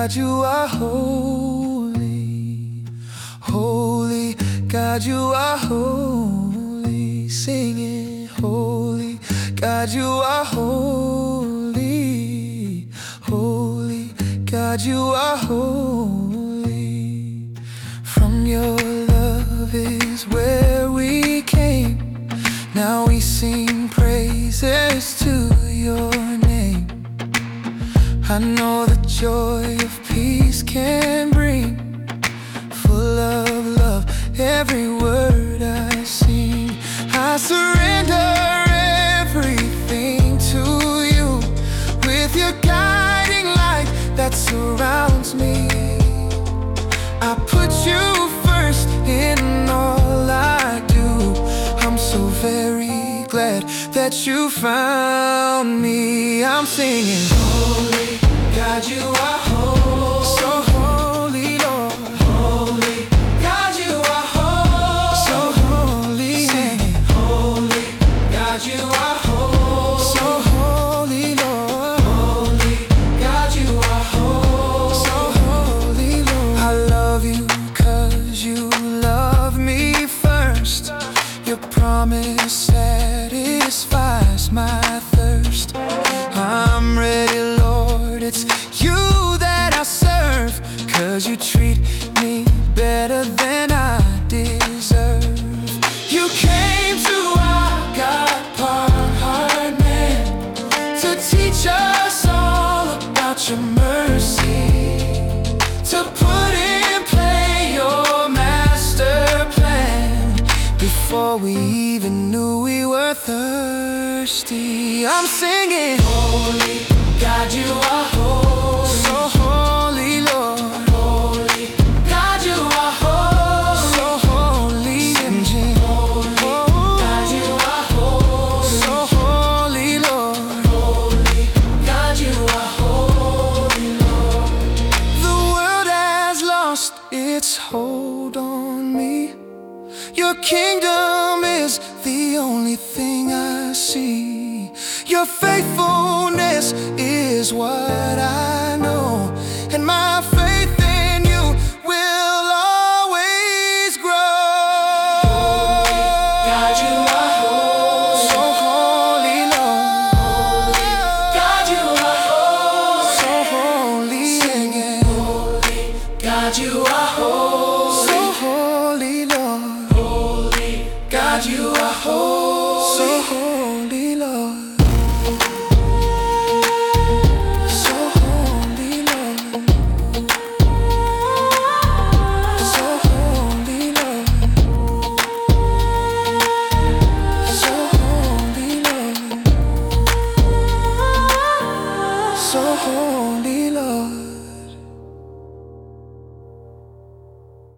God, you are holy. Holy God, you are holy. Sing it. Holy God, you are holy. Holy God, you are holy. From your love is where we came. Now we sing praises to your name. I know the joy of peace can bring, full of love, every word I sing. I surrender everything to you, with your guiding light that surrounds me. I put you first in all I do. I'm so very glad that you found me. I'm singing, holy God, you are holy. So holy, Lord. Holy God, you are holy. So holy. Singing, holy God, you are holy. So holy, Lord. Holy God, you are holy. So holy, Lord. I love you 'cause you love me first. Your promise satisfies my thirst. I'm ready, Lord, it's you that I serve, 'cause you treat me better than I deserve. You came to our God-part man to teach us all about your mercy, to put in play your master plan before we even knew we were thirsty. I'm singing, holy God, you are holy. So holy, Lord. Holy God, you are holy. So holy, singing, holy God, you are holy. So holy, Lord. Holy God, you are holy, Lord. The world has lost its hold on me. Your kingdom is the only thing I see. Your faithfulness is what I know, and my faith in you will always grow. God, you are holy. So holy, Lord. Holy God, you are holy. So holy, singing, holy God, you are holy. So holy, Lord. Holy God, you are holy. So holy, Lord. So holy.